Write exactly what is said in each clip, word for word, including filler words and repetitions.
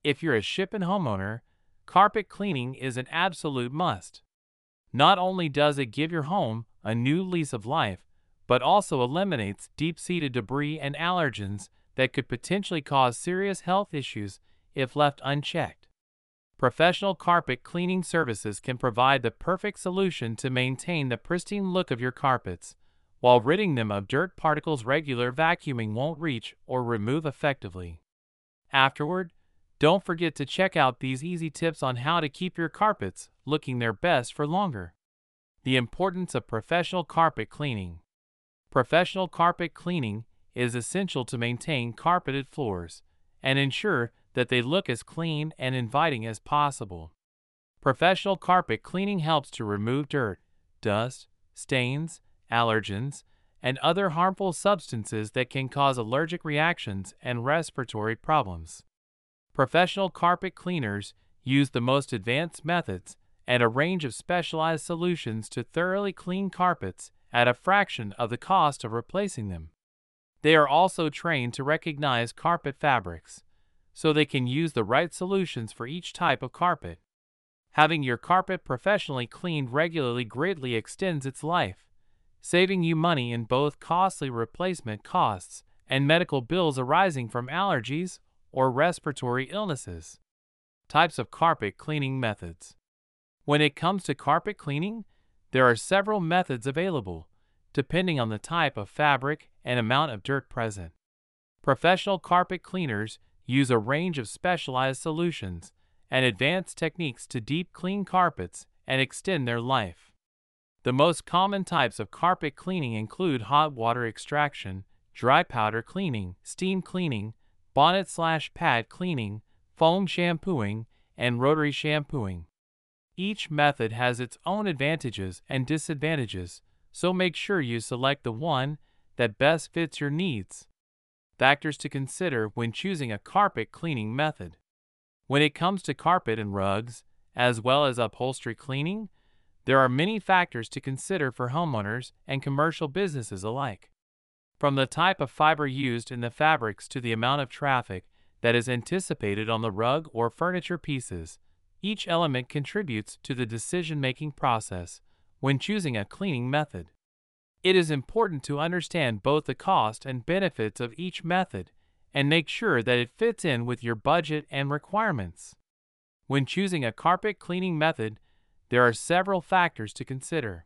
If you're a shipping homeowner, carpet cleaning is an absolute must. Not only does it give your home a new lease of life, but also eliminates deep-seated debris and allergens that could potentially cause serious health issues if left unchecked. Professional carpet cleaning services can provide the perfect solution to maintain the pristine look of your carpets, while ridding them of dirt particles regular vacuuming won't reach or remove effectively. Afterward, don't forget to check out these easy tips on how to keep your carpets looking their best for longer. The importance of professional carpet cleaning. Professional carpet cleaning is essential to maintain carpeted floors and ensure that they look as clean and inviting as possible. Professional carpet cleaning helps to remove dirt, dust, stains, allergens, and other harmful substances that can cause allergic reactions and respiratory problems. Professional carpet cleaners use the most advanced methods and a range of specialized solutions to thoroughly clean carpets at a fraction of the cost of replacing them. They are also trained to recognize carpet fabrics, so they can use the right solutions for each type of carpet. Having your carpet professionally cleaned regularly greatly extends its life, saving you money in both costly replacement costs and medical bills arising from allergies or respiratory illnesses. Types of carpet cleaning methods. When it comes to carpet cleaning, there are several methods available, depending on the type of fabric and amount of dirt present. Professional carpet cleaners use a range of specialized solutions and advanced techniques to deep clean carpets and extend their life. The most common types of carpet cleaning include hot water extraction, dry powder cleaning, steam cleaning, bonnet slash pad cleaning, foam shampooing, and rotary shampooing. Each method has its own advantages and disadvantages, so make sure you select the one that best fits your needs. Factors to consider when choosing a carpet cleaning method. When it comes to carpet and rugs, as well as upholstery cleaning, there are many factors to consider for homeowners and commercial businesses alike. From the type of fiber used in the fabrics to the amount of traffic that is anticipated on the rug or furniture pieces, each element contributes to the decision-making process when choosing a cleaning method. It is important to understand both the cost and benefits of each method and make sure that it fits in with your budget and requirements. When choosing a carpet cleaning method, there are several factors to consider.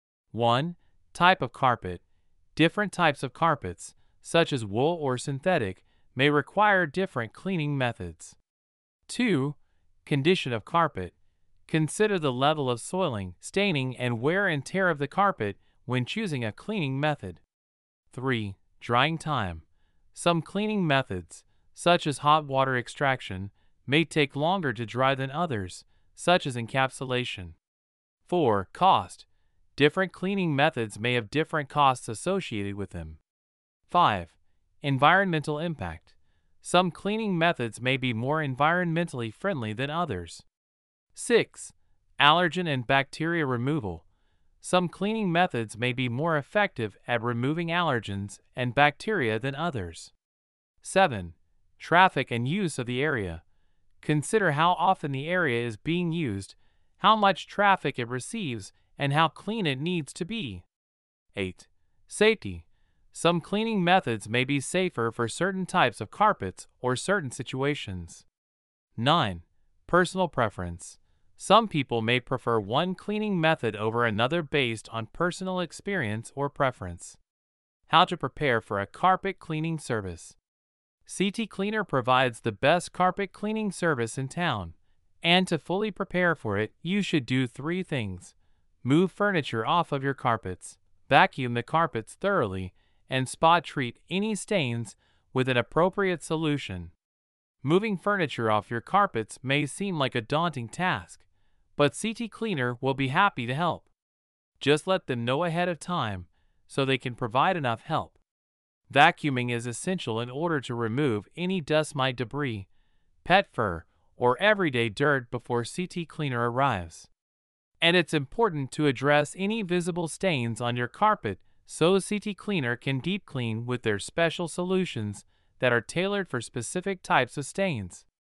one. Type of carpet. Different types of carpets, such as wool or synthetic, may require different cleaning methods. two. Condition of carpet. Consider the level of soiling, staining, and wear and tear of the carpet when choosing a cleaning method. three. Drying time. Some cleaning methods, such as hot water extraction, may take longer to dry than others, such as encapsulation. four. Cost. Different cleaning methods may have different costs associated with them. five. Environmental impact. Some cleaning methods may be more environmentally friendly than others. six. Allergen and bacteria removal. Some cleaning methods may be more effective at removing allergens and bacteria than others. seven. Traffic and use of the area. Consider how often the area is being used, how much traffic it receives, and how clean it needs to be. eight. Safety. Some cleaning methods may be safer for certain types of carpets or certain situations. nine. Personal preference. Some people may prefer one cleaning method over another based on personal experience or preference. How to prepare for a carpet cleaning service. C T Cleaner provides the best carpet cleaning service in town, and to fully prepare for it, you should do three things. Move furniture off of your carpets, vacuum the carpets thoroughly, and spot treat any stains with an appropriate solution. Moving furniture off your carpets may seem like a daunting task, but C T Cleaner will be happy to help. Just let them know ahead of time so they can provide enough help. Vacuuming is essential in order to remove any dust mite debris, pet fur, or everyday dirt before C T Cleaner arrives. And it's important to address any visible stains on your carpet so C T Cleaner can deep clean with their special solutions that are tailored for specific types of stains.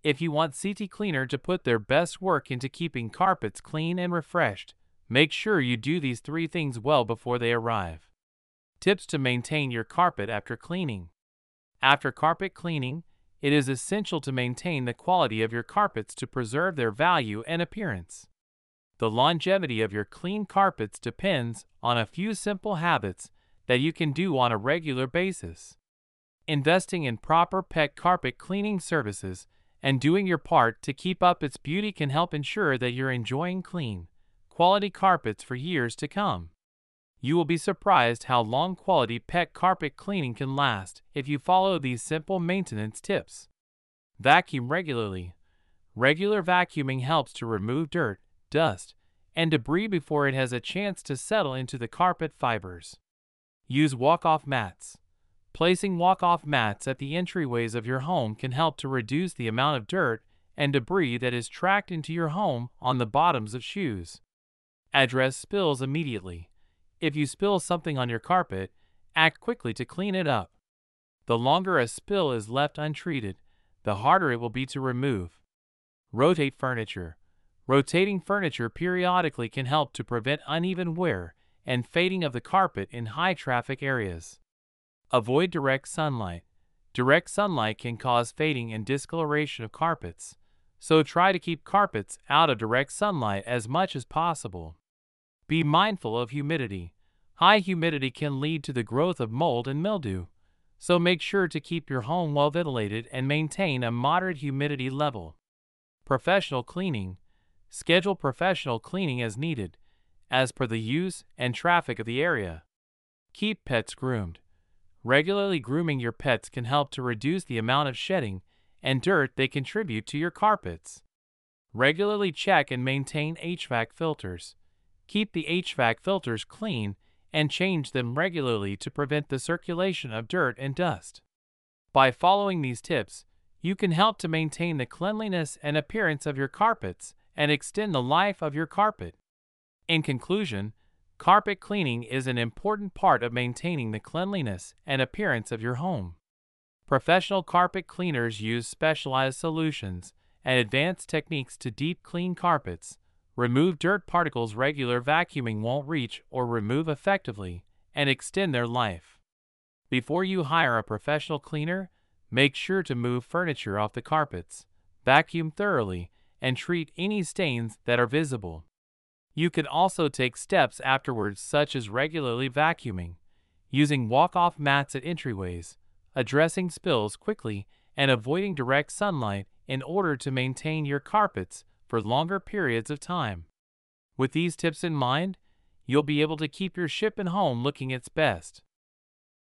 If you want C T Cleaner to put their best work into keeping carpets clean and refreshed, make sure you do these three things well before they arrive. Tips to maintain your carpet after cleaning. After carpet cleaning, it is essential to maintain the quality of your carpets to preserve their value and appearance. The longevity of your clean carpets depends on a few simple habits that you can do on a regular basis. Investing in proper pet carpet cleaning services and doing your part to keep up its beauty can help ensure that you're enjoying clean, quality carpets for years to come. You will be surprised how long quality pet carpet cleaning can last if you follow these simple maintenance tips. Vacuum regularly. Regular vacuuming helps to remove dirt, dust, and debris before it has a chance to settle into the carpet fibers. Use walk-off mats. Placing walk-off mats at the entryways of your home can help to reduce the amount of dirt and debris that is tracked into your home on the bottoms of shoes. Address spills immediately. If you spill something on your carpet, act quickly to clean it up. The longer a spill is left untreated, the harder it will be to remove. Rotate furniture. Rotating furniture periodically can help to prevent uneven wear and fading of the carpet in high-traffic areas. Avoid direct sunlight. Direct sunlight can cause fading and discoloration of carpets, so try to keep carpets out of direct sunlight as much as possible. Be mindful of humidity. High humidity can lead to the growth of mold and mildew, so make sure to keep your home well ventilated and maintain a moderate humidity level. Professional cleaning. Schedule professional cleaning as needed, as per the use and traffic of the area. Keep pets groomed. Regularly grooming your pets can help to reduce the amount of shedding and dirt they contribute to your carpets. Regularly check and maintain H V A C filters. Keep the H V A C filters clean and change them regularly to prevent the circulation of dirt and dust. By following these tips, you can help to maintain the cleanliness and appearance of your carpets and extend the life of your carpet. In conclusion, carpet cleaning is an important part of maintaining the cleanliness and appearance of your home. Professional carpet cleaners use specialized solutions and advanced techniques to deep clean carpets, remove dirt particles regular vacuuming won't reach or remove effectively, and extend their life. Before you hire a professional cleaner, make sure to move furniture off the carpets, vacuum thoroughly, and treat any stains that are visible. You can also take steps afterwards, such as regularly vacuuming, using walk-off mats at entryways, addressing spills quickly, and avoiding direct sunlight in order to maintain your carpets for longer periods of time. With these tips in mind, you'll be able to keep your ship and home looking its best.